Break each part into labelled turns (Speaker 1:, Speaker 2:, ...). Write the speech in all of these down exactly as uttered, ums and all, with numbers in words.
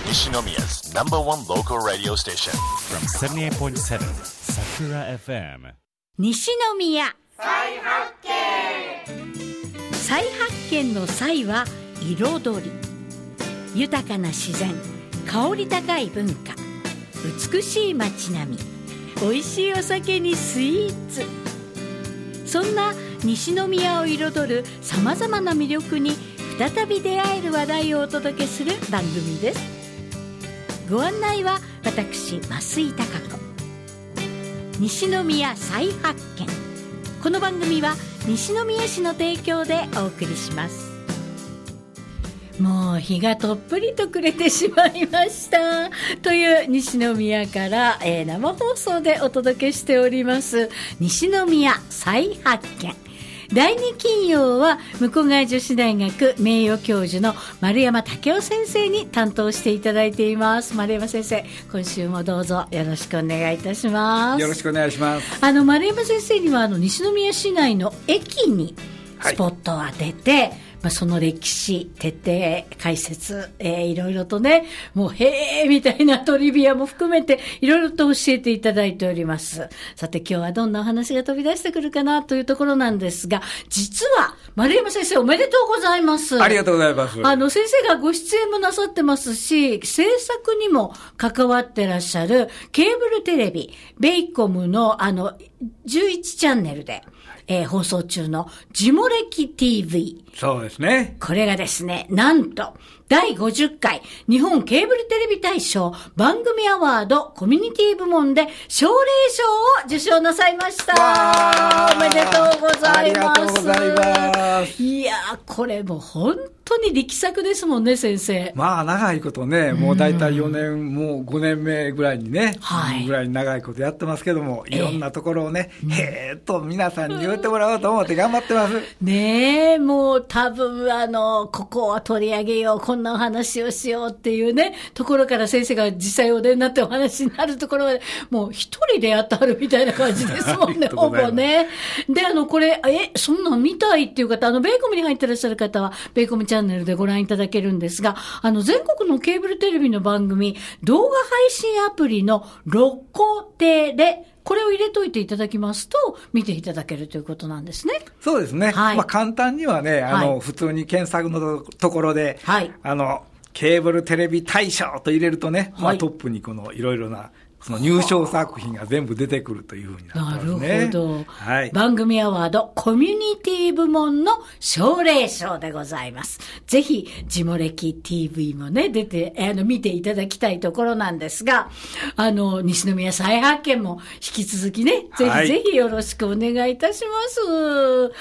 Speaker 1: 西宮's number one local radio station
Speaker 2: from seventy-eight point seven Sakura エフエム
Speaker 3: 西宮再発見。再発見の再は彩り、豊かな自然、香り高い文化、美しい街並み、美味しいお酒にスイーツ、そんな西宮を彩るさまざまな魅力に再び出会える話題をお届けする番組です。ご案内は私増井貴子。西宮再発見、この番組は西宮市の提供でお送りします。もう日がとっぷりと暮れてしまいましたという西宮から、えー、生放送でお届けしております西宮再発見。だいに金曜は向こう側女子大学名誉教授の丸山武夫先生に担当していただいています。丸山先生、今週もどうぞよろしくお願いいたします。
Speaker 4: よろしくお願いします。
Speaker 3: あの丸山先生にはあの西宮市内の駅にスポットを当てて、はい、まあ、その歴史徹底解説、えー、いろいろとね、もうへーみたいなトリビアも含めていろいろと教えていただいております。さて今日はどんなお話が飛び出してくるかなというところなんですが、実は丸山先生おめでとうございます。
Speaker 4: ありがとうございます。
Speaker 3: あの先生がご出演もなさってますし、制作にも関わってらっしゃるケーブルテレビベイコムのあのじゅういちチャンネルでえー、放送中のジモ歴 ティーブイ。
Speaker 4: そうですね。
Speaker 3: これがですね、なんとだいごじゅっかい日本ケーブルテレビ大賞番組アワードコミュニティ部門で奨励賞を受賞なさいました。おめでとうございます。
Speaker 4: ありがとうございます。
Speaker 3: いやー、これも本当に力作ですもんね、先生。
Speaker 4: まあ長いことね、もうだいたいよねん、もうごねんめぐらいにね、はい、ぐらい長いことやってますけども、いろんなところをね、えー、へーっと皆さんに言ってもらおうと思って頑張ってます。
Speaker 3: ねえ、もう多分あのここは取り上げよう、こんなお話をしようっていうねところから先生が実際お出になってお話になるところまで、もう一人でやってはるみたいな感じですもんねほぼね。で、あのこれえそんなん見たいっていう方、あのベイコムに入ってらっしゃる方はベイコムチャンネルでご覧いただけるんですが、あの全国のケーブルテレビの番組動画配信アプリのロコテレ、これを入れといていただきますと見ていただけるということなんですね。
Speaker 4: そうですね、はい、まあ、簡単にはね、あの、はい、普通に検索のところで、はい、あのケーブルテレビ大賞と入れるとね、はい、まあ、トップにこのいろいろなその入賞作品が全部出てくるというふうになってますね。
Speaker 3: なるほど、はい、番組アワードコミュニティ部門の奨励賞でございます。ぜひジモ歴 ティーブイ もね出てあの見ていただきたいところなんですが、あの西宮再発見も引き続きね、ぜひぜひよろしくお願いいたします。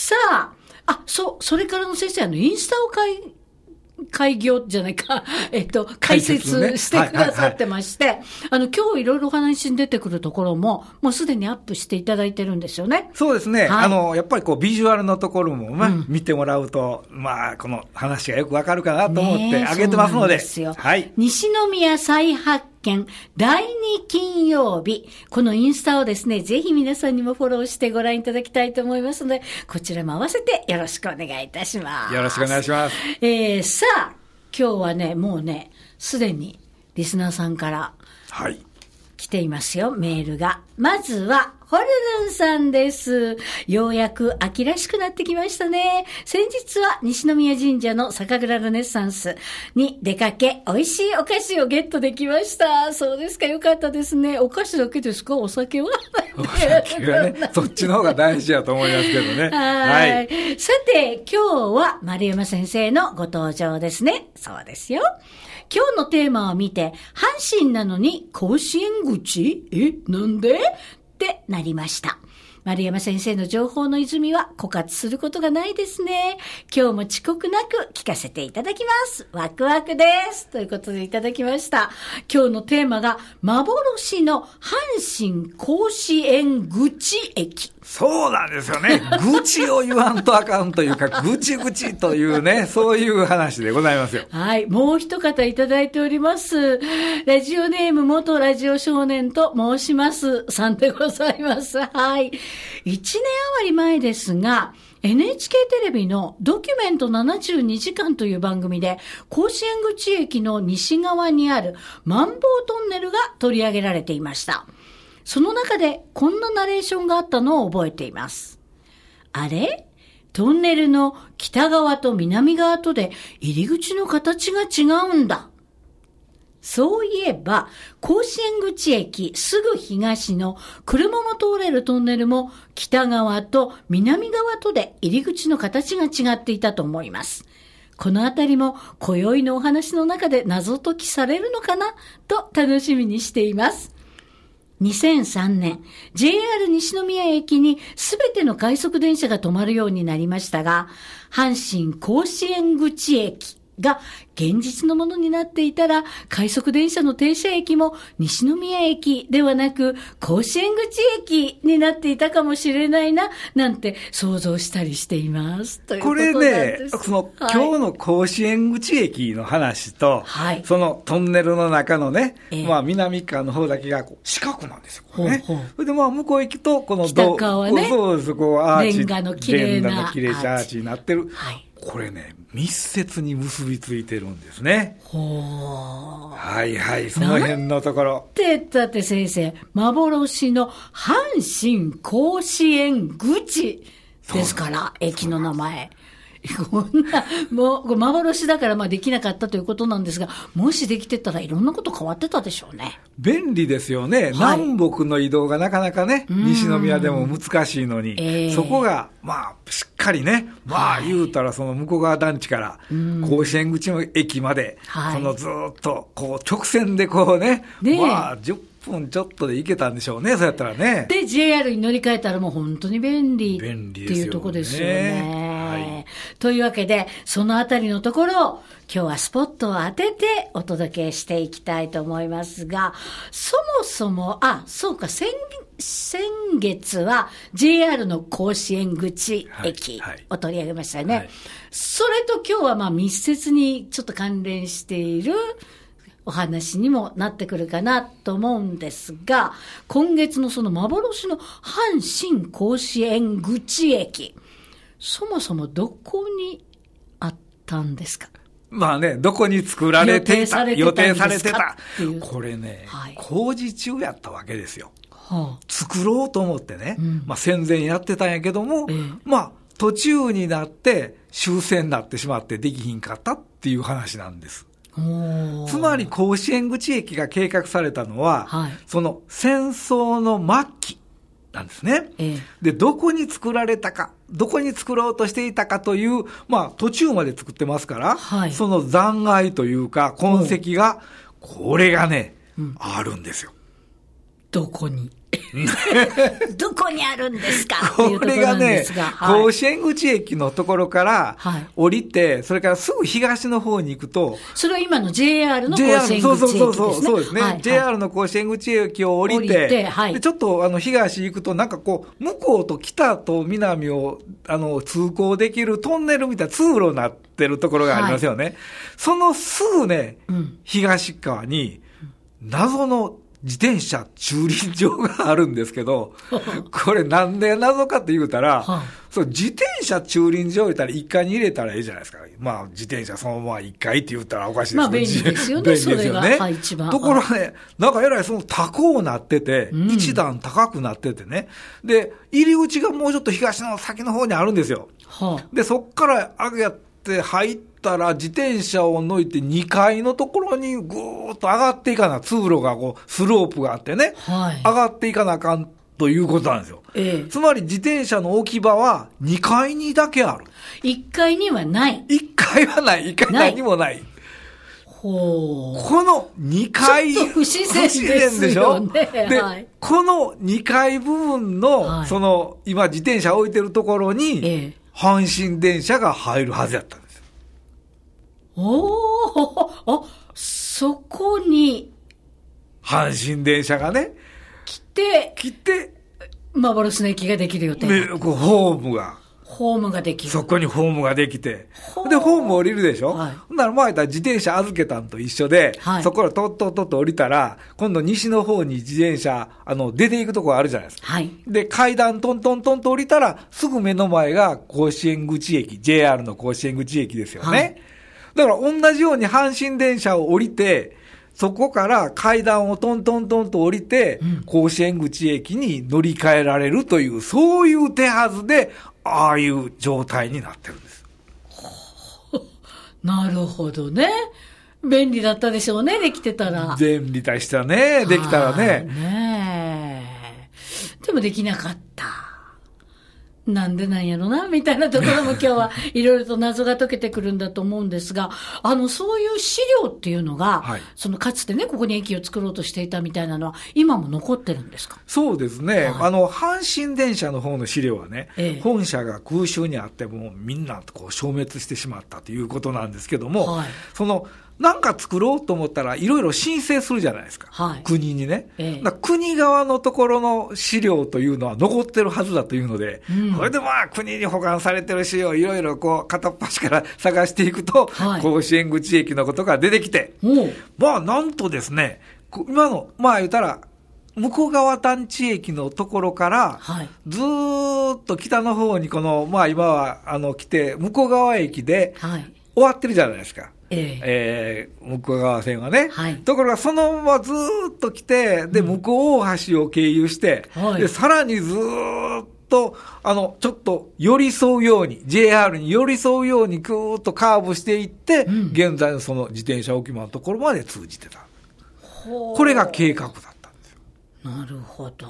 Speaker 3: さあ、あ、そう、それからの先生、あのインスタを開開業じゃないか、えっと、解説してくださってまして、はいはいはい、あの、今日いろいろお話に出てくるところも、もうすでにアップしていただいてるんですよね。
Speaker 4: そうですね。はい、あの、やっぱりこう、ビジュアルのところも、まあ、うん、見てもらうと、まあ、この話がよくわかるかなと思ってあげてますので。そうなんですよ。はい。西
Speaker 3: 宮再発見だいに金曜日、このインスタをですね、ぜひ皆さんにもフォローしてご覧いただきたいと思いますので、こちらも合わせてよろしくお願いいたします。
Speaker 4: よろしくお願いします。
Speaker 3: えー、さあ、今日はね、もうね、すでにリスナーさんから来ていますよ、メールが。まずはホルルンさんです。ようやく秋らしくなってきましたね。先日は西宮神社の酒蔵ルネッサンスに出かけ、美味しいお菓子をゲットできました。そうですか、よかったですね。お菓子だけですか？お酒は？
Speaker 4: お酒はね、そっちの方が大事だと思いますけどね。
Speaker 3: はいはい。さて、今日は丸山先生のご登場ですね。そうですよ。今日のテーマを見て、阪神なのに甲子園口？え、なんで？ってなりました。丸山先生の情報の泉は枯渇することがないですね。今日も遅刻なく聞かせていただきます。ワクワクです。ということでいただきました。今日のテーマが幻の阪神甲子園口駅。
Speaker 4: そうなんですよね。愚痴を言わんとあかんというか、ぐちぐちというね、そういう話でございますよ。
Speaker 3: はい。もう一方いただいております。ラジオネーム元ラジオ少年と申しますさんでございます。はい。一年余り前ですが、 エヌエイチケー テレビのドキュメントななじゅうにじかんという番組で、甲子園口駅の西側にあるマンボウトンネルが取り上げられていました。その中でこんなナレーションがあったのを覚えています。あれ？トンネルの北側と南側とで入り口の形が違うんだ。そういえば、甲子園口駅すぐ東の車も通れるトンネルも北側と南側とで入り口の形が違っていたと思います。このあたりも今宵のお話の中で謎解きされるのかなと楽しみにしています。にせんさんねん、ジェイアール 西宮駅にすべての快速電車が止まるようになりましたが、阪神甲子園口駅が現実のものになっていたら、快速電車の停車駅も西宮駅ではなく甲子園口駅になっていたかもしれないな、なんて想像したりしています。ということなんです。
Speaker 4: これね、その、
Speaker 3: はい、
Speaker 4: 今日の甲子園口駅の話と、はい、そのトンネルの中のね、えー、まあ南側の方だけがこう四角なんですよ。これね。ほうほう。それでまあ向こう行くと、この
Speaker 3: 北側ね、
Speaker 4: そうです、こうアーチ。
Speaker 3: レンガの綺麗な。
Speaker 4: レンガの綺麗なアーチになってる。はい。これね、密接に結びついてるんですね。ほー。はいはい、その辺のところ。
Speaker 3: ってだって先生、幻の阪神甲子園口ですから、駅の名前。こんな、もう、幻だからまあできなかったということなんですが、もしできてたらいろんなこと変わってたでしょうね。
Speaker 4: 便利ですよね。はい、南北の移動がなかなかね、西宮でも難しいのに、えー、そこが、まあ、しっかりね、まあ言うたらその向川団地から甲子園口の駅まで、はい、そのずっとこう直線でこうね、ねまあじゅっぷんちょっとで行けたんでしょうね、そうやったらね。
Speaker 3: で、ジェイアール に乗り換えたらもう本当に便利っていうところですよね。はい、というわけで、そのあたりのところを今日はスポットを当ててお届けしていきたいと思いますが、そもそも、あ、そうか、先、先月は ジェイアール の甲子園口駅を取り上げましたよね。はいはい、それと今日はまあ密接にちょっと関連しているお話にもなってくるかなと思うんですが、今月のその幻の阪神甲子園口駅、そもそもどこにあったんですか？
Speaker 4: まあね、どこに作られていた、予定されてた。これね、はい、工事中やったわけですよ。はあ、作ろうと思ってね、うん、まあ戦前やってたんやけども、えー、まあ途中になって終戦になってしまってできひんかったっていう話なんです。つまり甲子園口駅が計画されたのは、はい、その戦争の末期なんですね、ええ。で、どこに作られたか、どこに作ろうとしていたかという、まあ途中まで作ってますから、はい、その残骸というか痕跡が、これがね、うん、あるんですよ。
Speaker 3: どこにどこにあるんですか
Speaker 4: これがね、はい、甲子園口駅のところから降りて、はい、それからすぐ東の方に行くと、
Speaker 3: それは今の ジェイアール の甲子園口駅ですね。そうそうそう
Speaker 4: そうですね。はいはい、ジェイアール の甲子園口駅を降りて、降りてはい、でちょっとあの東行くとなんかこう向こうと北と南をあの通行できるトンネルみたいな通路になってるところがありますよね。はい、そのすぐね、うん、東側に謎の自転車駐輪場があるんですけど、これなんで謎かって言うたら、はあ、そう自転車駐輪場言ったらいっかいに入れたらいいじゃないですか。まあ自転車そのままいっかいって言ったらおかしいですけど。
Speaker 3: まあ便利ですよね。便利ですよね。それが、はい、一番。
Speaker 4: ところね、なんかえらいその高なってて、うん、一段高くなっててね。で、入り口がもうちょっと東の先の方にあるんですよ。はあ、で、そっから上げて入って、たら自転車を乗いてにかいのところにぐーっと上がっていかな、通路がこうスロープがあってね、はい、上がっていかなあかんということなんですよ、ええ、つまり自転車の置き場はにかいにだけある。
Speaker 3: いっかいにはない。
Speaker 4: いっかいはない。いっかい何もない。ほう。このにかい。
Speaker 3: ちょっと不自然ですよね。不自然でしょ、
Speaker 4: で、はい、このにかい部分の、はい、その今自転車置いてるところに、ええ、阪神電車が入るはずやったんです。
Speaker 3: おー、あ、そこに、
Speaker 4: 阪神電車がね、
Speaker 3: 来て、
Speaker 4: 来て、
Speaker 3: 幻の駅ができる予定。
Speaker 4: ね、ホームが。
Speaker 3: ホームができる。
Speaker 4: そこにホームができて。で、ホーム降りるでしょ、はい、ほんなら前言ったら自転車預けたんと一緒で、はい、そこからとっとっとっと降りたら、今度西の方に自転車、あの、出ていくところあるじゃないですか。はい、で、階段トントントンと降りたら、すぐ目の前が甲子園口駅、ジェイアール の甲子園口駅ですよね。はい、だから同じように阪神電車を降りて、そこから階段をトントントンと降りて、うん、甲子園口駅に乗り換えられるという、そういう手はずで、ああいう状態になってるんです。
Speaker 3: なるほどね。便利だったでしょうね、できてたら。
Speaker 4: 便利でしたね、できたらね。
Speaker 3: ねえ。でもできなかった。なんでなんやろなみたいなところも今日はいろいろと謎が解けてくるんだと思うんですが、あのそういう資料っていうのが、はい、そのかつてねここに駅を作ろうとしていたみたいなのは今も残ってるんですか？
Speaker 4: そうですね、はい、あの阪神電車の方の資料はね、ええ、本社が空襲にあってもみんなこう消滅してしまったということなんですけども、はい、そのなんか作ろうと思ったらいろいろ申請するじゃないですか、はい、国にね、ええ、だ国側のところの資料というのは残ってるはずだというので、うん、それでまあ国に保管されてる資料をいろいろこう片っ端から探していくと、はい、甲子園口駅のことが出てきて、まあなんとですね、今のまあ言ったら向川団地駅のところから、はい、ずーっと北の方にこのまあ今はあの来て向川駅で終わってるじゃないですか。えええー、向こう側線はね、はい、ところがそのままずーっと来て、で、向こう大橋を経由して、はい、で、さらにずーっと、あの、ちょっと寄り添うように、ジェイアール に寄り添うようにぐーっとカーブしていって、うん、現在のその自転車置き場のところまで通じてた。これが計画だったんですよ。
Speaker 3: なるほど。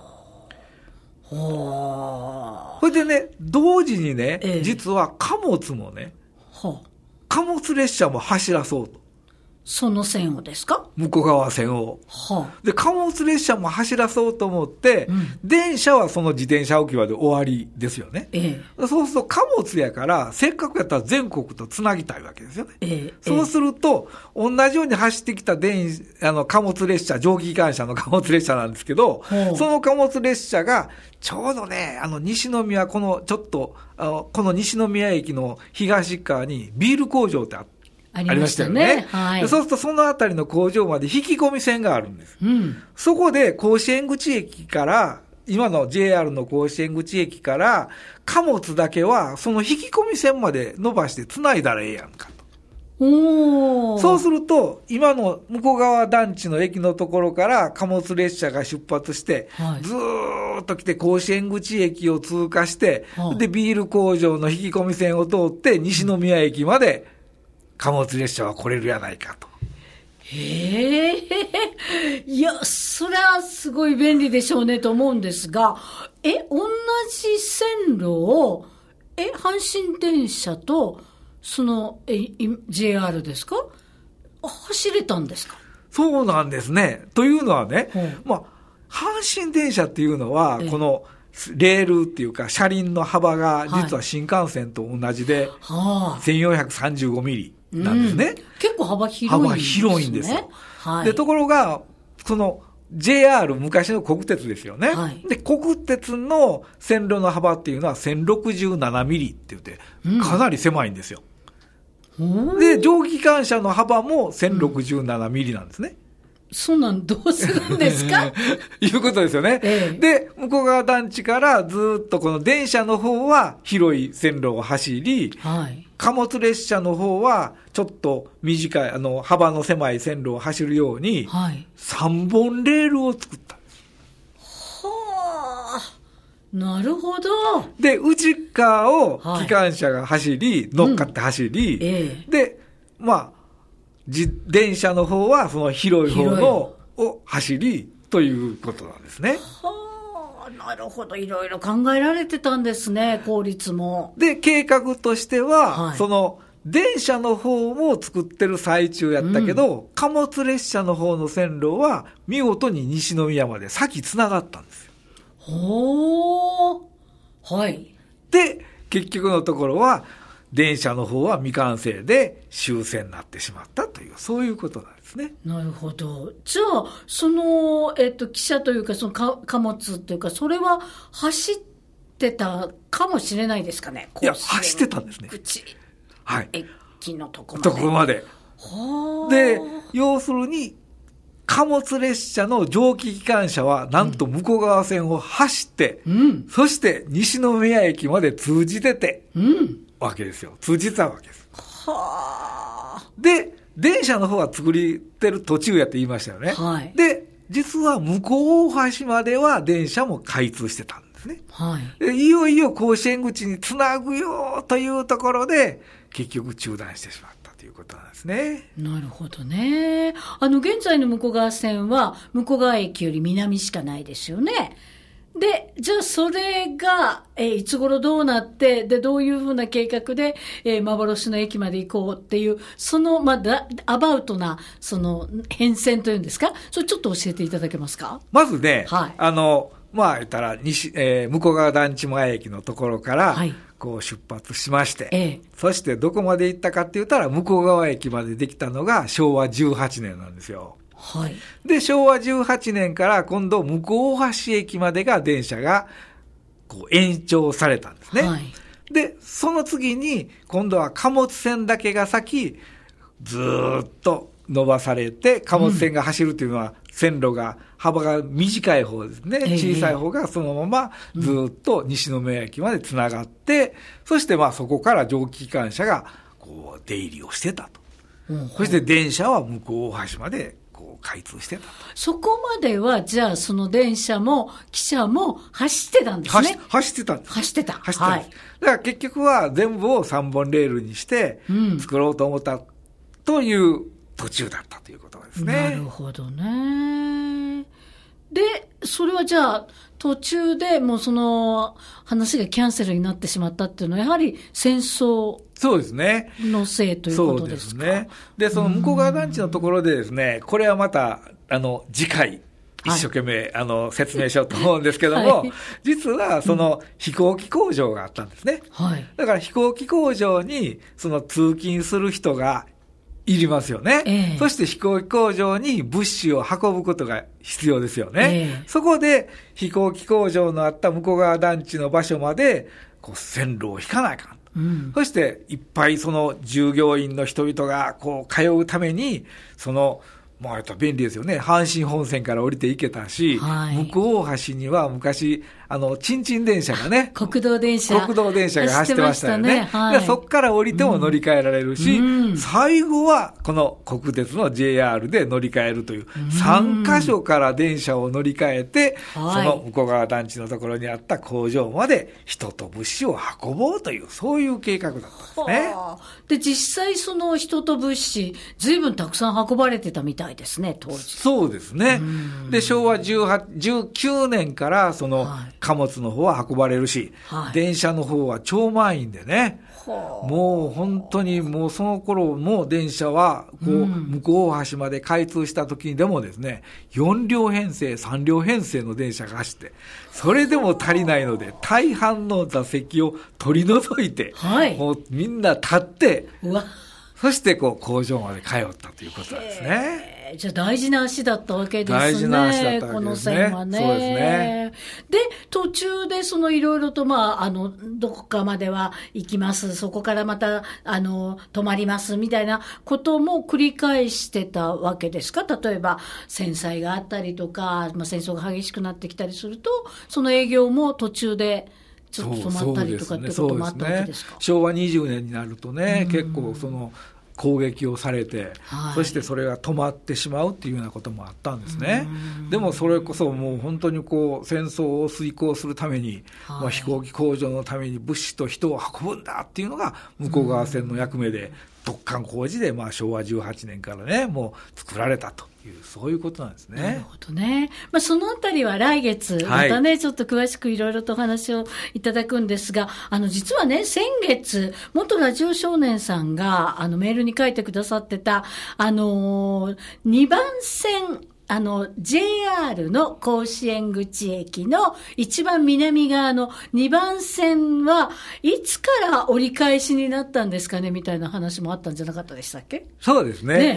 Speaker 3: ほ
Speaker 4: それでね、同時にね、ええ、実は貨物もね、はあ貨物列車も走らそうと。
Speaker 3: その線をですか？
Speaker 4: 向こう側線を。はあ、で、貨物列車も走らそうと思って、うん、電車はその自転車置き場で終わりですよね。ええ、そうすると貨物やから、せっかくやったら全国とつなぎたいわけですよね。ええ、そうすると、同じように走ってきた電あの貨物列車、蒸気機関車の貨物列車なんですけど、はあ、その貨物列車が、ちょうどね、あの西宮、このちょっと、あのこの西宮駅の東側にビール工場ってあって、ありましたよね。はい、でそうするとそのあたりの工場まで引き込み線があるんです。うん、そこで甲子園口駅から、今の ジェイアール の甲子園口駅から貨物だけはその引き込み線まで伸ばして繋いだらええやんかと。おそうすると、今の向こう側団地の駅のところから貨物列車が出発して、はい、ずーっと来て甲子園口駅を通過して、はい、で、ビール工場の引き込み線を通って西宮駅まで貨物列車は来れるやないかと。
Speaker 3: へえ、いや、それはすごい便利でしょうねと思うんですが、え、同じ線路を、え、阪神電車と、その、え、ジェイアール ですか？走れたんですか？
Speaker 4: そうなんですね。というのはね、うん、まあ、阪神電車っていうのは、この、レールっていうか、車輪の幅が実は新幹線と同じで、はい、せんよんひゃくさんじゅうごミリなんですね。うん、
Speaker 3: 結構幅広いんですね。幅
Speaker 4: 広いんですよ。はい、で、ところが、その、ジェイアール、昔の国鉄ですよね。はい、で、国鉄の線路の幅っていうのはせんろくじゅうななミリって言って、かなり狭いんですよ。うん、で、蒸気機関車の幅もせんろくじゅうななミリなんですね。うん
Speaker 3: そんなんどうするんですか
Speaker 4: いうことですよね。ええ、で、向こう側団地からずっとこの電車の方は広い線路を走り、はい、貨物列車の方はちょっと短い、あの、幅の狭い線路を走るように、はい、さんぼんレールを作ったんです。
Speaker 3: はあ、なるほど。
Speaker 4: で、内側を機関車が走り、はい、乗っかって走り、うんええ、で、まあ、自電車の方はその広い方のを走りということなんですね。
Speaker 3: はあ、なるほど。いろいろ考えられてたんですね、効率も。
Speaker 4: で、計画としては、はい、その電車の方も作ってる最中やったけど、うん、貨物列車の方の線路は見事に西宮まで先繋がったんですよ。
Speaker 3: ほー。はい。
Speaker 4: で、結局のところは、電車の方は未完成で終戦になってしまったという、そういうことなんですね。
Speaker 3: なるほど。じゃあ、その、えっと、汽車というか、その貨物というか、それは走っってたかもしれないですかね。
Speaker 4: いや、走ってたんですね。
Speaker 3: 口。
Speaker 4: はい。
Speaker 3: 駅のとこまで。
Speaker 4: ところまで。で、要するに、貨物列車の蒸気機関車は、なんと向こう側線を走って、うん、そして西宮駅まで通じてて、うん、わけですよ。通じてたわけです。はあ。で、電車の方は作りてる途中やって言いましたよね。はい。で、実は向こう大橋までは電車も開通してたんですね。はい。で、いよいよ甲子園口につなぐよというところで、結局中断してしまった。ということなんですね。
Speaker 3: なるほどね。あの現在の向川線は向川駅より南しかないですよね。で、じゃあそれが、えー、いつ頃どうなって、で、どういうふうな計画で、えー、幻の駅まで行こうっていう、その、まあ、だアバウトな、その、変遷というんですか、それちょっと教えていただけますか。
Speaker 4: まずね、はい、あの、まあ、言ったら、西、えー、向川団地前駅のところから、はい、こう出発しまして、ええ、そしてどこまで行ったかって言ったら、向川駅までできたのがしょうわじゅうはちねんなんですよ。はい。で、しょうわじゅうはちねんから今度、向こう大橋駅までが電車が、こう延長されたんですね。はい。で、その次に、今度は貨物線だけが先、ずーっと伸ばされて、貨物線が走るというのは、線路が、幅が短い方ですね。小さい方がそのままずっと西宮駅までつながって、うん、そしてまあそこから蒸気機関車がこう出入りをしてたと。うん、そして電車は向こう大橋までこう開通してたと。
Speaker 3: そこまではじゃあその電車も汽車も走ってたんですね。
Speaker 4: 走ってたんです。
Speaker 3: 走ってた。
Speaker 4: 走ってた。はい。だから結局は全部をさんぼんレールにして作ろうと思ったという途中だったということですね。
Speaker 3: なるほどね。で、それはじゃあ途中でもうその話がキャンセルになってしまったっていうのはやはり戦争
Speaker 4: そうですね
Speaker 3: のせいということですか。
Speaker 4: そうですね。で、その向こう側団地のところでですね、これはまたあの次回一生懸命、はい、あの説明しようと思うんですけども、はい、実はその飛行機工場があったんですね。はい、だから飛行機工場にその通勤する人がいりますよね、えー。そして飛行機工場に物資を運ぶことが必要ですよね。えー、そこで飛行機工場のあった向こう側団地の場所までこう線路を引かないかん。うん、そしていっぱいその従業員の人々がこう通うためにそのまあ、便利ですよね。阪神本線から降りて行けたし、はい、向こう大橋には昔、あの、ちんちん電車がね。
Speaker 3: 国道電車。
Speaker 4: 国道電車が走ってましたよね。ねはい、でそこから降りても乗り換えられるし、うん、最後はこの国鉄の ジェイアール で乗り換えるという、うん、さんカ所から電車を乗り換えて、うん、その向こう側団地のところにあった工場まで人と物資を運ぼうという、そういう計画だったんですね。
Speaker 3: で、実際その人と物資、ずいぶんたくさん運ばれてたみたいですね、当時。
Speaker 4: そうですね。で、しょうわじゅうはち、じゅうきゅうねんからその貨物の方は運ばれるし、はい、電車の方は超満員でね、はあ、もう本当にもうその頃も電車はこう、うん、向こう大橋まで開通した時にでもですね、よんりょう編成、さんりょう編成の電車が走って、それでも足りないので大半の座席を取り除いて、はい、もうみんな立って、うわそしてこう工場まで通ったということなんですね。
Speaker 3: じゃあ大事な足だったわけですね。
Speaker 4: 大事な足だったわけですね。
Speaker 3: この線はね。そうですね。で、途中でそのいろいろとまあ、あの、どこかまでは行きます。そこからまた、あの、止まります。みたいなことも繰り返してたわけですか？例えば、戦災があったりとか、まあ戦争が激しくなってきたりすると、その営業も途中で、ちょっと止まったりとかってこともあったわけですか？
Speaker 4: そうですね。しょうわにじゅうねんになるとね、結構その攻撃をされて、はい、そしてそれが止まってしまうっていうようなこともあったんですね。でもそれこそもう本当にこう戦争を遂行するために、はい、まあ、飛行機工場のために物資と人を運ぶんだっていうのが向こう側線の役目で、突貫工事でまあしょうわじゅうはちねんからね、もう作られたと。そういうことなんですね。
Speaker 3: なるほどね。まあ、そのあたりは来月、またね、はい、ちょっと詳しくいろいろとお話をいただくんですが、あの、実はね、先月、元ラジオ少年さんが、あの、メールに書いてくださってた、あのー、にばん線、あの、ジェイアール の甲子園口駅の一番南側のにばん線はいつから折り返しになったんですかねみたいな話もあったんじゃなかったでしたっけ？
Speaker 4: そうですね。ね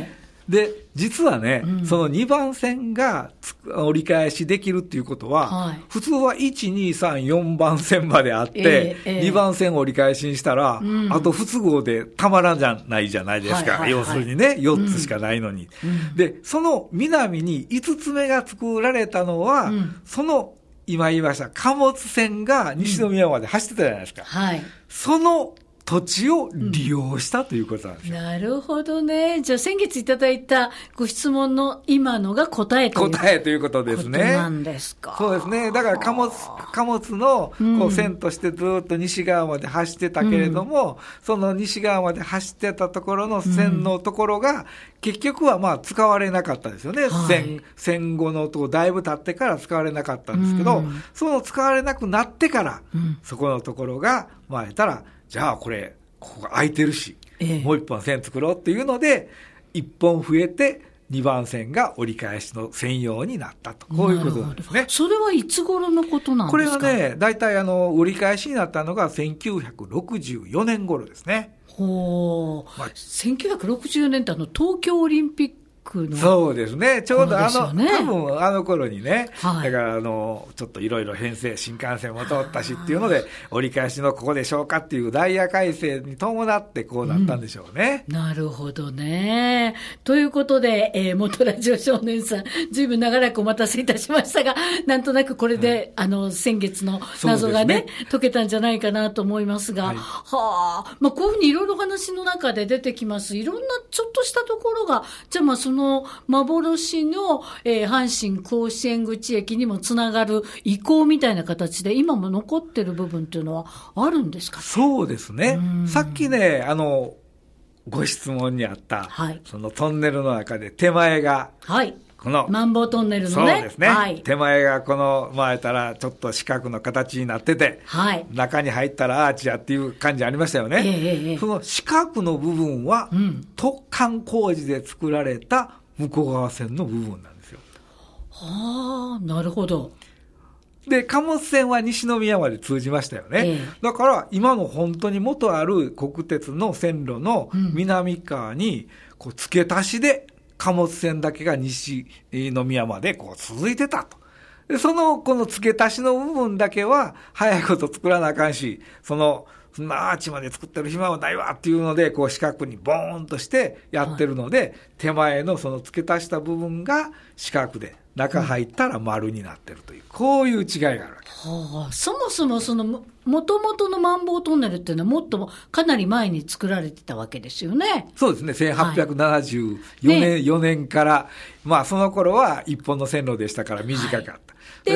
Speaker 4: で、実はね、
Speaker 3: うん、
Speaker 4: そのにばん線が折り返しできるっていうことは、はい、普通はいち、に、さん、よんばん線まであって、えーえー、にばん線折り返しにしたら、うん、あと不都合でたまらんじゃないじゃないですか。はいはいはい、要するにね、よっつしかないのに。うん、で、その南にいつつめが作られたのは、うん、その今言いました貨物船が西宮まで走ってたじゃないですか。うんはい、その土地を利用したということなんですよ、
Speaker 3: うん、なるほどね。じゃあ先月いただいたご質問の今のが答えという
Speaker 4: 答えということですね。
Speaker 3: ことなんですか。
Speaker 4: そうですね。だから貨物貨物のこう線としてずっと西側まで走ってたけれども、うん、その西側まで走ってたところの線のところが、うん、結局はまあ使われなかったですよね。はい、戦戦後のとだいぶ経ってから使われなかったんですけど、うん、その使われなくなってから、うん、そこのところがまあ言ったらじゃあこれここが空いてるし、ええ、もう一本線作ろうっていうので一本増えてにばん線が折り返しの専用になったと、こういうことなんですね。
Speaker 3: それはいつ頃のことなんですか？
Speaker 4: これはね、大体あの折り返しになったのがせんきゅうひゃくろくじゅうよねん頃ですね。
Speaker 3: ほう、まあ、せんきゅうひゃくろくじゅうよねんってあの東京オリンピックの
Speaker 4: そうですね。ちょうどあの、ね、多分あの頃にね、はい、だからあの、ちょっといろいろ編成、新幹線も通ったしっていうので、折り返しのここでしょうかっていうダイヤ改正に伴ってこうなったんでしょうね。
Speaker 3: うん、なるほどね。ということで、えー、元ラジオ少年さん、ずいぶん長らくお待たせいたしましたが、なんとなくこれで、うん、あの、先月の謎がね、ね解けたんじゃないかなと思いますが、はい、はあ、まあ、こういうふうにいろいろ話の中で出てきます。いろんなちょっとしたところが、じゃあまあその、の幻の、えー、阪神甲子園口駅にもつながる遺構みたいな形で今も残ってる部分っていうのはあるんですかね？
Speaker 4: そうですね。さっきね、あのご質問にあった、はい、そのトンネルの中で手前が、はい、この
Speaker 3: マンボウトンネルのね、
Speaker 4: そうですね、はい、手前がこの前たらちょっと四角の形になってて、はい、中に入ったらアーチやっていう感じありましたよね。えーえー、その四角の部分は、うん、突貫工事で作られた向こう側線の部分なんですよ。
Speaker 3: はあ、なるほど。
Speaker 4: で、貨物線は西宮まで通じましたよね。えー、だから今の本当に元ある国鉄の線路の南側にこう付け足しで貨物線だけが西宮までこう続いてたと。で、そのこの付け足しの部分だけは早いこと作らなあかんし、そのそんなアーチまで作ってる暇はないわっていうので、こう四角にボーンとしてやってるので、はい、手前のその付け足した部分が四角で、中入ったら丸になってるという、うん、こういう違いがあるわけです。
Speaker 3: はあ、そもそもその元々のマンボウトンネルっていうのはもっとかなり前に作られてたわけですよね。
Speaker 4: そうですね。せんはっぴゃくななじゅうよねん、はいね、よねんから、まあその頃は一本の線路でしたから短かった。はい、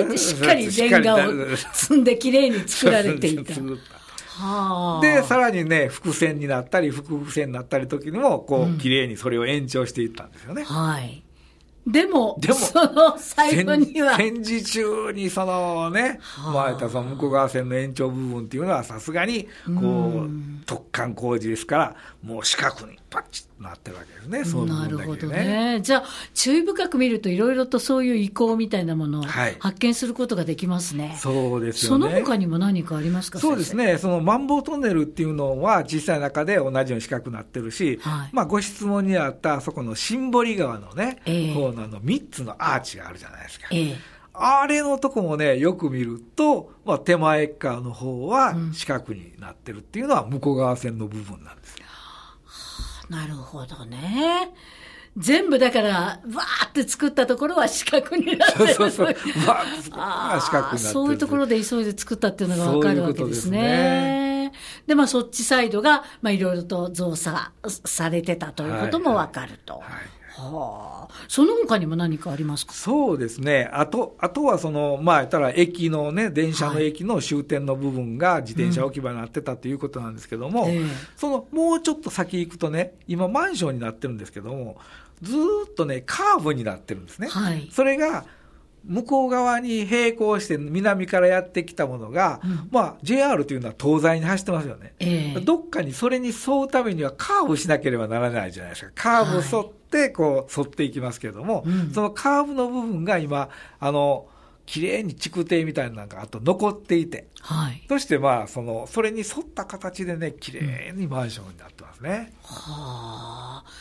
Speaker 3: で、しっかりレンガを積んできれいに作られていた。
Speaker 4: はあ、で、さらにね、複線になったり、複々線になったり時にも、こう、綺麗にそれを延長していったんですよね。
Speaker 3: うん、はい。でも、でもその最後には。
Speaker 4: 戦時中にそのね、はあ、まあ、その向こう側線の延長部分っていうのはさすがに、こう、うん、突貫工事ですから、もう四角にパッチッとなってるわけですね、そういう部分だけね。なるほどね。
Speaker 3: じゃあ、注意深く見るといろいろとそういう遺構みたいなものを発見することができますね。はい、
Speaker 4: そうですよ
Speaker 3: ね。その他にも何かありますか？
Speaker 4: そうですね。そのマンボウトンネルっていうのは実際の中で同じように四角になってるし、はい、まあご質問にあったそこの新堀川のね、えー、こうあのみっつのアーチがあるじゃないですか。えーあれのとこもね、よく見ると、まあ、手前側の方は四角になってるっていうのは向こう側線の部分なんですよ。
Speaker 3: うん、なるほどね。全部だから、わーって作ったところは四角になってる。そうそうそう。わーって四角になってる。そういうところで急いで作ったっていうのがわかるわけですね。そういうことですね。で、まあそっちサイドが、まあいろいろと造作されてたということもわかると。はいはいはいはあ、その他にも何かありますか？
Speaker 4: そうですね。あと、あとはその、まあ、言ったら駅のね、電車の駅の終点の部分が自転車置き場になってたということなんですけども、うんえー、その、もうちょっと先行くとね、今マンションになってるんですけども、ずーっとね、カーブになってるんですね。はい。それが、向こう側に並行して南からやってきたものが、うん、まあ ジェイアール というのは東西に走ってますよね、えー、どっかにそれに沿うためにはカーブしなければならないじゃないですか。カーブ沿ってこう沿っていきますけれども、はい、そのカーブの部分が今あの綺麗に築堤みたいなのがあと残っていて、はい、そしてまあそのそれに沿った形でね綺麗にマンションになってますね。
Speaker 3: うん、はあ。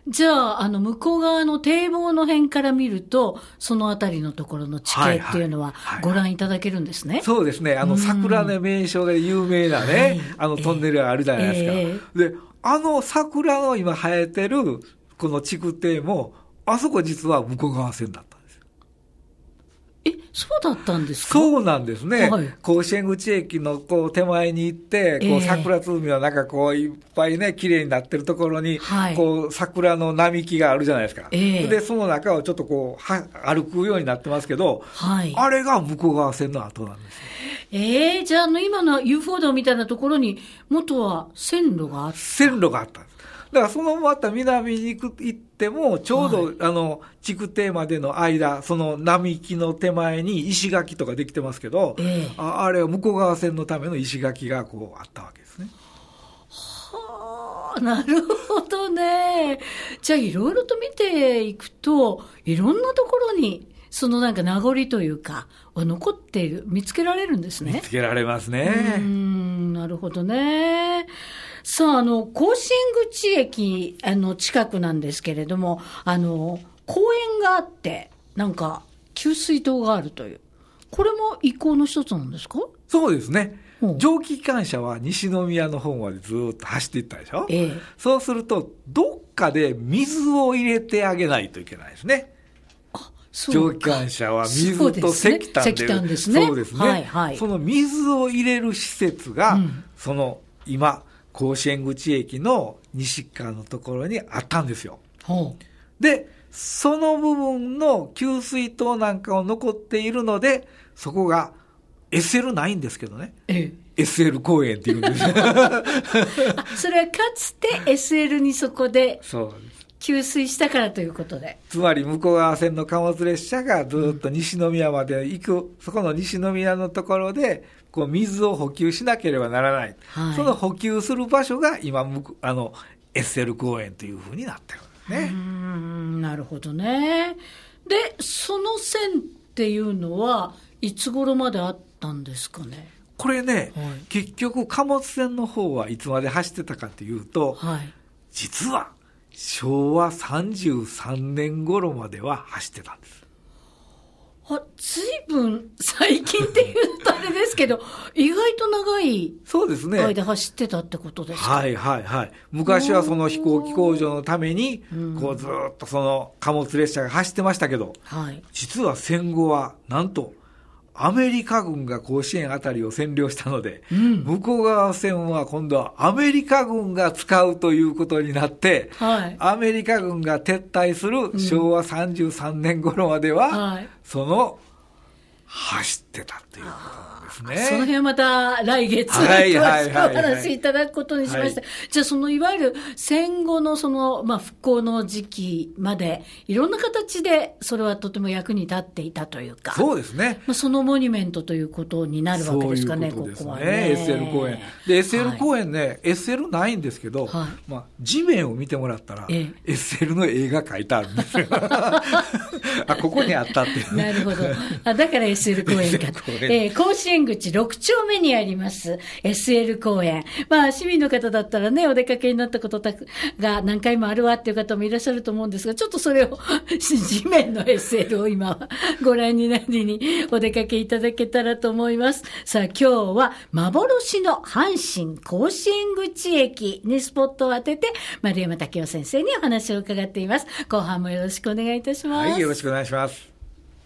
Speaker 3: じゃあ、あの、向こう側の堤防の辺から見ると、そのあたりのところの地形っていうのはご覧いただけるんですね。はいはいはいはい、
Speaker 4: そうですね。あの、桜の名所で有名なね、はい、あのトンネルがあるじゃないですか。えー、で、あの桜の今生えてる、この築堤も、あそこ実は向こう側線だった。
Speaker 3: え、そうだったんですか？
Speaker 4: そうなんですね。はい、甲子園口駅のこう手前に行って、こう桜つ海の中こういっぱいね、綺麗になってるところに、はい、こう桜の並木があるじゃないですか。えー、で、その中をちょっとこうは歩くようになってますけど、はい、あれが向こう側線の跡なんですよ。
Speaker 3: ええー、じゃあ、あの、今の ユーフォー 道みたいなところに、元は線路があった。
Speaker 4: 線路があったんです。だからそのまた南に行く行っても、ちょうど、はい、あの、築堤までの間、その並木の手前に石垣とかできてますけど、えー、あ, あれは向こう側線のための石垣がこうあったわけですね。
Speaker 3: はあ、なるほどね。じゃあいろいろと見ていくと、いろんなところに、そのなんか名残というか、残っている、見つけられるんですね。
Speaker 4: 見つけられますね。
Speaker 3: うーん、なるほどね。さあ、あの、甲子園口駅、あの、近くなんですけれども、あの、公園があって、なんか、給水塔があるという。これも遺構の一つなんですか？
Speaker 4: そうですね。蒸気機関車は西宮の方までずっと走っていったでしょ？ええ、そうすると、どっかで水を入れてあげないといけないですね。蒸気機関車は水と石炭で、
Speaker 3: 石炭ですね。
Speaker 4: そうですね。はいはい、その水を入れる施設が、うん、その今、甲子園口駅の西側のところにあったんですよ。ほう。で、その部分の給水塔なんかを残っているので、そこが エスエル ないんですけどね。ええ、エスエル 公園っていうんです。
Speaker 3: それはかつて エスエル にそこで。そうです。給水したからということで。
Speaker 4: つまり向こう側線の貨物列車がずっと西宮まで行く、うん、そこの西宮のところでこう水を補給しなければならない、はい、その補給する場所が今あの エスエル 公園というふうになってるんですね。
Speaker 3: うーん、なるほどね。で、その線っていうのはいつ頃まであったんですかね？
Speaker 4: これね、はい、結局貨物線の方はいつまで走ってたかというと、はい、実はしょうわさんじゅうさんねん頃までは走ってたんです。
Speaker 3: あ、ずいぶん最近っていうとあれですけど、意外と長い間走ってたってことですか？
Speaker 4: はいはいはい。昔はその飛行機工場のために、こうずっとその貨物列車が走ってましたけど、はい、実は戦後はなんと、アメリカ軍が甲子園あたりを占領したので、うん、向こう側線は今度はアメリカ軍が使うということになって、はい、アメリカ軍が撤退するしょうわさんじゅうさんねん頃までは、うんはい、その走ってたっていうことなんですね。
Speaker 3: その辺また来月詳しくお話しいただくことにしました。はい、じゃあそのいわゆる戦後のその、まあ、復興の時期までいろんな形でそれはとても役に立っていたというか。
Speaker 4: そうですね。
Speaker 3: まあ、そのモニュメントということになるわけですかね、
Speaker 4: そういうことですね、
Speaker 3: ここはね。
Speaker 4: エスエル 公園。で、エスエル 公園ね、はい、エスエル ないんですけど、はい、まあ、地面を見てもらったら、ええ、エスエル の絵が描いてあるんですよ。あ、ここにあったっていう。
Speaker 3: なるほど。あ、だから エスエル 公園か。えー、甲子園口ろく丁目にあります エスエル 公園。まあ市民の方だったらね、お出かけになったことが何回もあるわっていう方もいらっしゃると思うんですが、ちょっとそれを地面の エスエル を今ご覧になりにお出かけいただけたらと思います。さあ今日は幻の阪神甲子園口駅にスポットを当てて丸山武夫先生にお話を伺っています。後半もよろしくお願いいたします。
Speaker 4: はい、よろしくお願いします。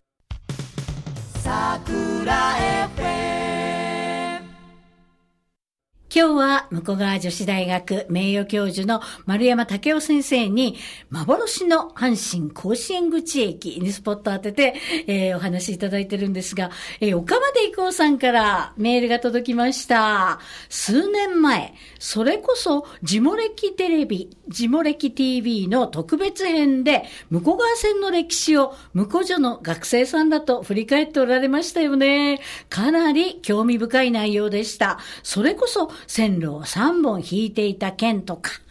Speaker 3: 桜 エフエム。今日は向川女子大学名誉教授の丸山武夫先生に幻の阪神甲子園口駅にスポットを当てて、えー、お話しいただいてるんですが、えー、岡間でいこうさんからメールが届きました。数年前、それこそジモ歴テレビ、ジモ歴 ティーブイ の特別編で向川線の歴史を向こう女の学生さんだと振り返っておられましたよね。かなり興味深い内容でした。それこそ線路をさんぼん引いていた件とか、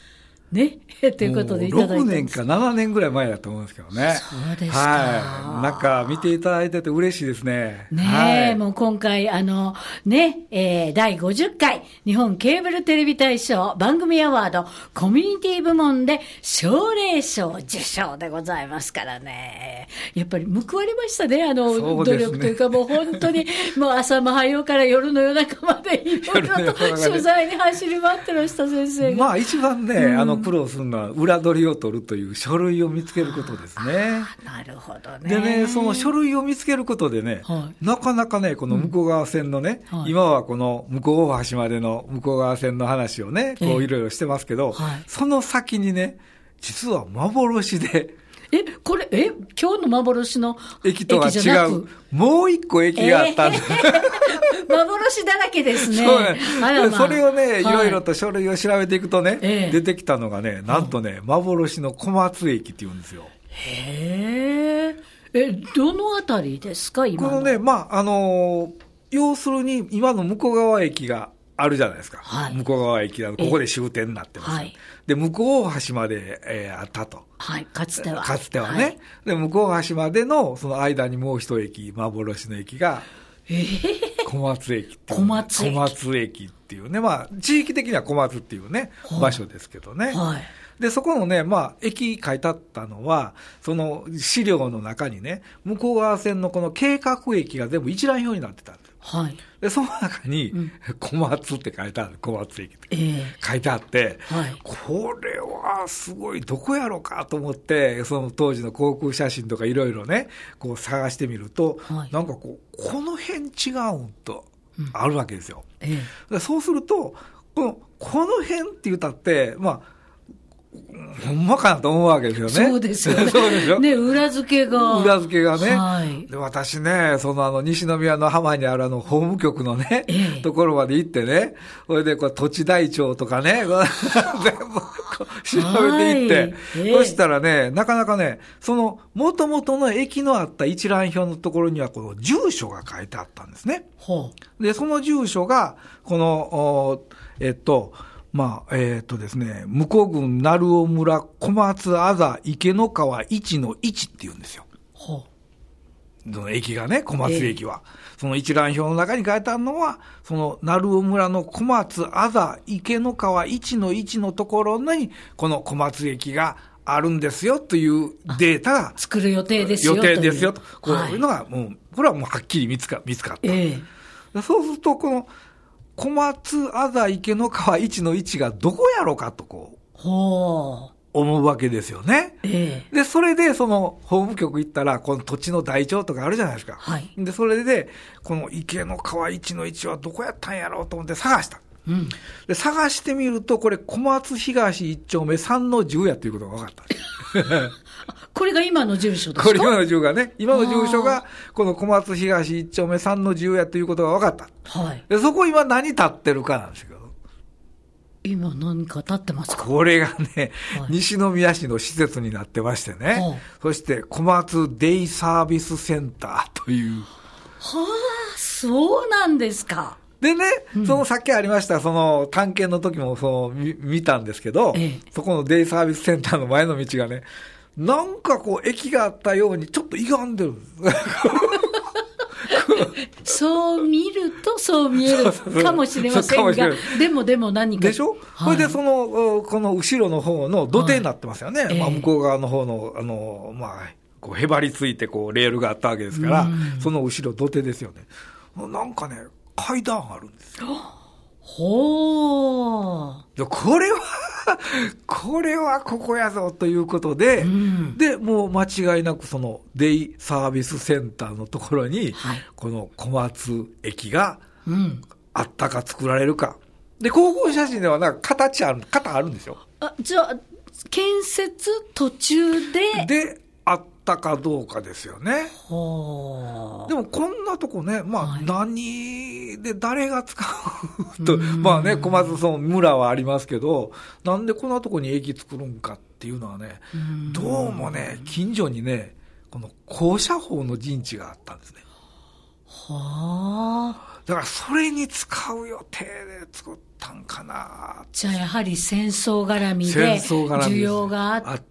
Speaker 3: ね。ということでいただいてます。
Speaker 4: ろくねんかななねんぐらい前だと思うんですけどね。
Speaker 3: そうですか。
Speaker 4: はい。なんか見ていただいてて嬉しいですね。
Speaker 3: ねえ、はい、もう今回、あの、ね、えー、だいごじゅっかい日本ケーブルテレビ大賞番組アワードコミュニティ部門で奨励賞受賞でございますからね。やっぱり報われましたね、あの、ね、努力というかもう本当に、もう朝も早うから夜の夜中までいろいろと取材に走り回ってました先生が。
Speaker 4: まあ一番ね、うん、あの苦労するのは裏取りを取るという書類を見つけることですね。
Speaker 3: なるほどね。
Speaker 4: でね、その書類を見つけることでね、はい、なかなかね、この向こう側線のね、うんはい、今はこの向こう大橋までの向こう側線の話をね、こういろいろしてますけど、はい、その先にね、実は幻で、
Speaker 3: え、これ、え、今日の幻の
Speaker 4: 駅とは違う、もう一個駅があったんです。え
Speaker 3: ー、幻だらけですね。
Speaker 4: そうね。あらまあ、それをね、いろいろと書類を調べていくとね、はい、出てきたのがね、なんとね、幻の小松駅って言うんですよ。
Speaker 3: へえ。え、どのあたりですか、今の。
Speaker 4: このね、まあ、あのー、要するに、今の向こう側駅があるじゃないですか。はい、向こう側駅だと、ここで終点になってます。はい、で、向こう大橋まで、えー、あったと。
Speaker 3: はい、かつては。
Speaker 4: かつてはね。はい、で、向こう橋までの、その間にもう一駅、幻の駅が、
Speaker 3: えー、
Speaker 4: 小松駅っていう、
Speaker 3: 小松駅。
Speaker 4: 小松駅っていうね、まあ、地域的には小松っていうね、はい、場所ですけどね。はい。で、そこのね、まあ、駅書いてあったのは、その資料の中にね、向こう側線のこの計画駅が全部一覧表になってたんですよ。はい。で、その中に、小松って書いてある、小松駅って書いてあって、えーはい、これはすごい、どこやろうかと思って、その当時の航空写真とかいろいろね、こう探してみると、はい、なんかこう、この辺違うんと、あるわけですよ。うんえー、でそうすると、この、この辺って言ったって、まあ、ほんまかなと思うわけですよね。
Speaker 3: そうですよね。
Speaker 4: そうですよ。
Speaker 3: ね、裏付けが。
Speaker 4: 裏付けがね。
Speaker 3: はい。
Speaker 4: で、私ね、そのあの、西宮の浜にあるあの、法務局のね、ええ、ところまで行ってね、それでこう、土地台帳とかね、全部調べていって、ええ、そしたらね、なかなかね、その、元々の駅のあった一覧表のところには、この住所が書いてあったんですね。ほう。で、その住所が、この、えっと、まあ、えっ、ー、とですね、向こう郡鳴尾村小松あざ池の川いちのいちって言うんですよ。ほう。その駅がね、小松駅は。えー、その一覧表の中に書いてあるのは、その鳴尾村の小松あざ池の川いちのいちのところに、この小松駅があるんですよというデータが。
Speaker 3: 作る予定ですよ。
Speaker 4: 予定ですよと。こういうのが、もう、これはもうはっきり見つか、見つかった。えー、そうすると、この、小松あざ池の川いちのいちがどこやろうかとこう、ほう。思うわけですよね。ええ。で、それでその法務局行ったら、この土地の台帳とかあるじゃないですか。はい。で、それで、この池の川いちのいちはどこやったんやろうと思って探した。うん。で、探してみると、これ小松東一丁目さんのじゅうやということが分かった。
Speaker 3: これが今の住所ですか？
Speaker 4: これ今の住所がね、今の住所が、この小松東一丁目さんのじゅうやということが分かった。はい。で、そこ今何立ってるかなんですけど。
Speaker 3: 今何か立ってますか？
Speaker 4: これがね、はい、西宮市の施設になってましてね。はい、そして小松デイサービスセンターという。
Speaker 3: はあ、そうなんですか。
Speaker 4: でね、うん、そのさっきありました、その探検の時もそう見、見たんですけど、ええ、そこのデイサービスセンターの前の道がね、なんかこう駅があったようにちょっと歪んでるん
Speaker 3: ですそう見るとそう見えるかもしれませんが、でもでも何か。
Speaker 4: でしょ、はい、それでその、この後ろの方の土手になってますよね。はい、まあ、向こう側の方の、あの、まあ、こうへばりついてこうレールがあったわけですから、その後ろ土手ですよね。なんかね、階段あるんですよ。
Speaker 3: ほー。
Speaker 4: これは、これはここやぞということで、うん、で、もう間違いなくそのデイサービスセンターのところに、はい、この小松駅があったか作られるか。で、航空写真ではなんか形ある、型あるんですよ。
Speaker 3: あ、じゃあ、建設途中で。
Speaker 4: で、あったかどうかですよね。はあ。でもこんなとこね、まあ、はい、何で誰が使うと、まあね、小松その村はありますけど、なんでこんなとこに駅作るんかっていうのはね、うどうもね、近所にね、この高射砲の陣地があったんですね。
Speaker 3: はあ。
Speaker 4: だからそれに使う予定で作ったんかな。
Speaker 3: じゃあやはり戦争絡みで需要があって、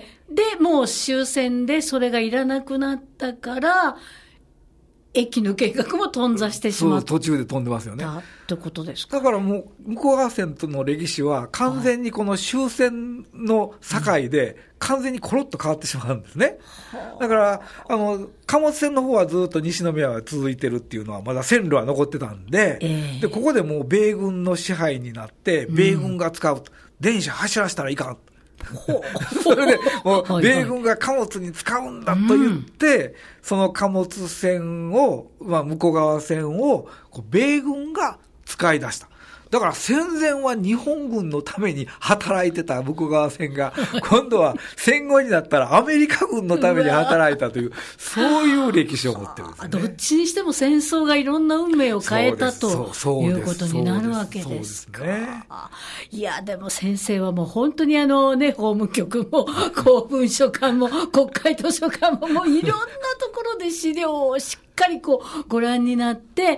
Speaker 3: で、もう終戦でそれがいらなくなったから、駅の計画も頓挫してしまった。
Speaker 4: そう、途中で飛んでますよね。
Speaker 3: ってことですか。
Speaker 4: だからもう、向こう側線との歴史は完全にこの終戦の境で完全にコロッと変わってしまうんですね。だから、あの、貨物線の方はずっと西宮は続いてるっていうのはまだ線路は残ってたんで、えー、で、ここでもう米軍の支配になって、米軍が使う、うん、電車走らせたらいかん。それで、もう、米軍が貨物に使うんだと言って、うん、その貨物船を、まあ、向こう側線を、こう米軍が使い出した。だから戦前は日本軍のために働いてた向こう側線が、今度は戦後になったらアメリカ軍のために働いたという、そういう歴史を持ってるんですね。
Speaker 3: どっちにしても戦争がいろんな運命を変えたということになるわけですか。そうですね。いや、でも先生はもう本当にあのね、法務局も公文書館も国会図書館ももういろんなところで資料をしっかりこうご覧になって、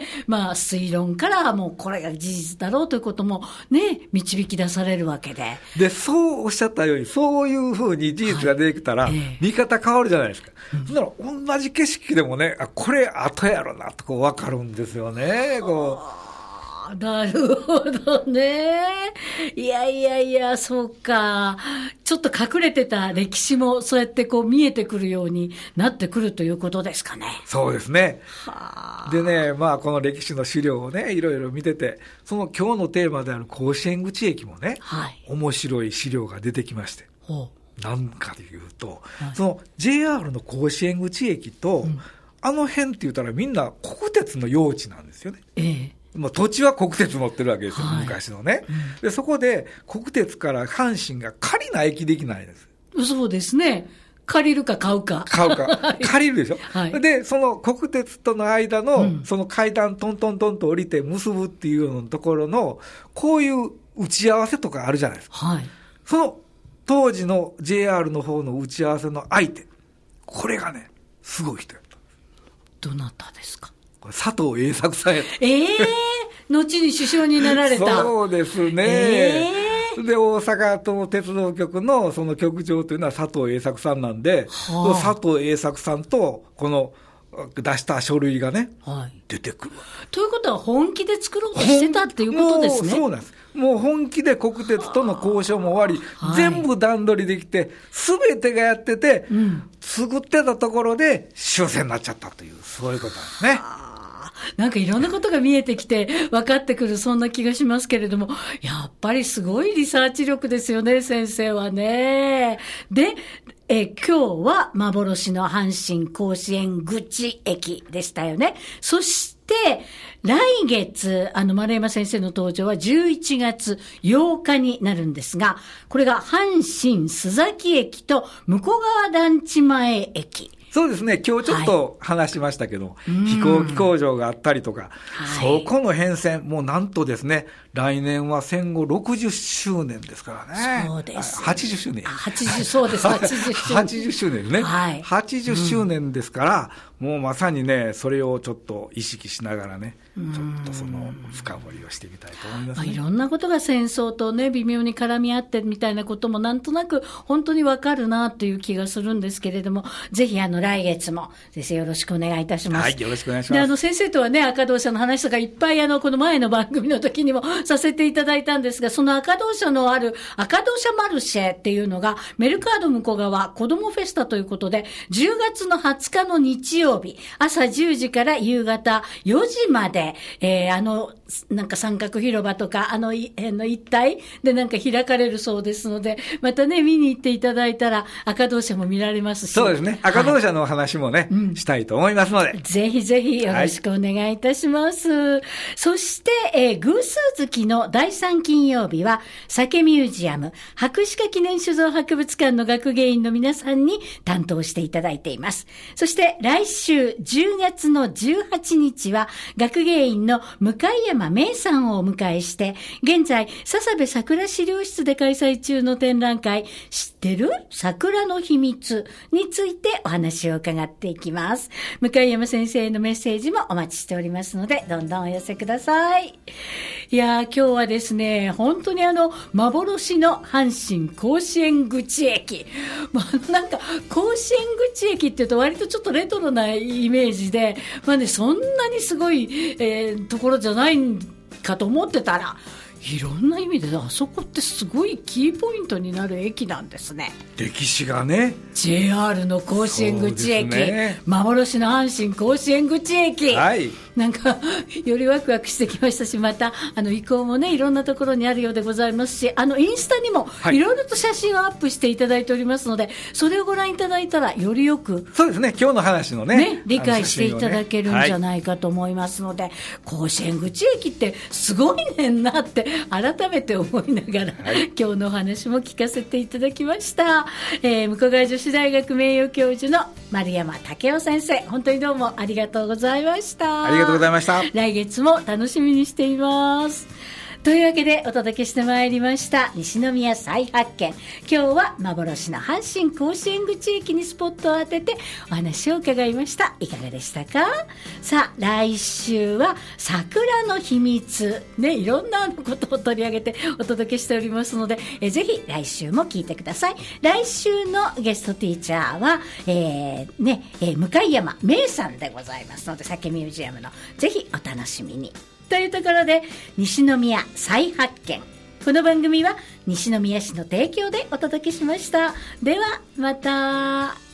Speaker 3: まあ推論からもうこれが事実だろうということもね、導き出されるわけで。
Speaker 4: で、そうおっしゃったように、そういうふうに事実が出てきたら、はい、ええ、見方変わるじゃないですか。うん、そしたら同じ景色でもね、あ、これ後やろなとこう分かるんですよね。こう。
Speaker 3: なるほどね。いやいやいや、そうか。ちょっと隠れてた歴史もそうやってこう見えてくるようになってくるということですかね。
Speaker 4: そうですね。でね、まあこの歴史の資料をね、いろいろ見てて、その今日のテーマである甲子園口駅もね、はい、面白い資料が出てきまして。ほう。なんかというと、はい、その ジェイアール の甲子園口駅と、うん、あの辺って言ったらみんな国鉄の用地なんですよね。ええ。まあ、土地は国鉄持ってるわけですよ、はい、昔のね、うん、で、そこで国鉄から阪神が借りない駅できないです。
Speaker 3: そうですね。借りるか買うか。
Speaker 4: 買うか。借りるでしょ、はい、で、その国鉄との間の、うん、その階段トントントンと降りて結ぶっていうようなところの、こういう打ち合わせとかあるじゃないですか。はい、その当時の ジェイアール の方の打ち合わせの相手、これがね、すごい人やった。
Speaker 3: どなたですか？
Speaker 4: 佐藤栄作さんやった。
Speaker 3: ええー、後に首相になられた。
Speaker 4: そうですね。えー、で、大阪都鉄道局のその局長というのは佐藤栄作さんなんで、はあ、佐藤栄作さんとこの出した書類がね、はい、出てくる。
Speaker 3: ということは本気で作ろうとしてたっていうことですね。
Speaker 4: そうなんです。もう本気で国鉄との交渉も終わり、はい、全部段取りできて、すべてがやってて、うん、作ってたところで終戦になっちゃったという、そういうことなんですね。
Speaker 3: なんかいろんなことが見えてきて分かってくる、そんな気がしますけれども、やっぱりすごいリサーチ力ですよね、先生はね。で、え今日は幻の阪神甲子園口駅でしたよね。そして来月、あの丸山先生の登場はじゅういちがつようかになるんですが、これが阪神須崎駅と向川団地前駅。
Speaker 4: そうですね。今日ちょっと話しましたけど、はい、飛行機工場があったりとか、はい、そこの変遷、もうなんとですね、来年は戦後ろくじゅっしゅうねんですからね。
Speaker 3: そうです、ね。
Speaker 4: はちじゅっしゅうねん。
Speaker 3: はちじゅう、そうです。はちじゅっしゅうねん。
Speaker 4: はちじゅっしゅうねんね。はい。はちじゅっしゅうねんですから、うん、もうまさにね、それをちょっと意識しながらね、ちょっとその深掘りをしてみたいと思いますね。
Speaker 3: まあ、いろんなことが戦争とね、微妙に絡み合ってみたいなこともなんとなく本当にわかるなという気がするんですけれども、ぜひあの来月も先生よろしくお願いいたします。
Speaker 4: はい、よろしくお願いします。
Speaker 3: で、あの先生とはね、赤同社の話とかいっぱいあのこの前の番組の時にもさせていただいたんですが、その赤同社のある赤同社マルシェっていうのがメルカード向こう側子どもフェスタということで、じゅうがつのはつかの日曜日朝じゅうじから夕方よじまで、えー、あのなんか三角広場とかあの辺の一帯でなんか開かれるそうですので、またね見に行っていただいたら赤同社も見られますし、
Speaker 4: そうですね、赤同社の話もね、はい、うん、したいと思いますので、
Speaker 3: ぜひぜひよろしくお願いいたします。はい、そして、えー、偶数月のだいさん金曜日は酒ミュージアム博士課記念酒造博物館の学芸員の皆さんに担当していただいています。そして来週週じゅうがつのじゅうはちにちは学芸員の向山芽さんをお迎えして、現在笹部桜資料室で開催中の展覧会、知ってる桜の秘密についてお話を伺っていきます。向山先生へのメッセージもお待ちしておりますので、どんどんお寄せください。いやー、今日はですね、本当にあの幻の阪神甲子園口駅、まあ、なんか甲子園口駅っていうと割とちょっとレトロなイメージで、まあね、そんなにすごい、えー、ところじゃないかと思ってたら、いろんな意味であそこってすごいキーポイントになる駅なんですね。
Speaker 4: 歴史がね、 ジェイアール
Speaker 3: の甲子園口駅、ね、幻の阪神甲子園口駅、はい、なんかよりワクワクしてきましたし、またあの遺構もね、いろんなところにあるようでございますし、あのインスタにもいろいろと写真をアップしていただいておりますので、はい、それをご覧いただいたらよりよく、
Speaker 4: そうですね、今日の話の ね, ね
Speaker 3: 理解していただけるんじゃないかと思いますので、はい、甲子園口駅ってすごいねんなって改めて思いながら、はい、今日のお話も聞かせていただきました。えー、向川女子大学名誉教授の丸山武夫先生、本当にどうもありがとうございました。
Speaker 4: ありがとうございました。
Speaker 3: 来月も楽しみにしています。というわけでお届けしてまいりました西宮再発見。今日は幻の阪神甲子園口駅にスポットを当ててお話を伺いました。いかがでしたか？さあ、来週は桜の秘密ね、いろんなことを取り上げてお届けしておりますので、えぜひ来週も聞いてください。来週のゲストティーチャーは、えーねえー、向山芽さんでございますので、酒ミュージアムのぜひお楽しみにというところで、西宮再発見。この番組は西宮市の提供でお届けしました。ではまた。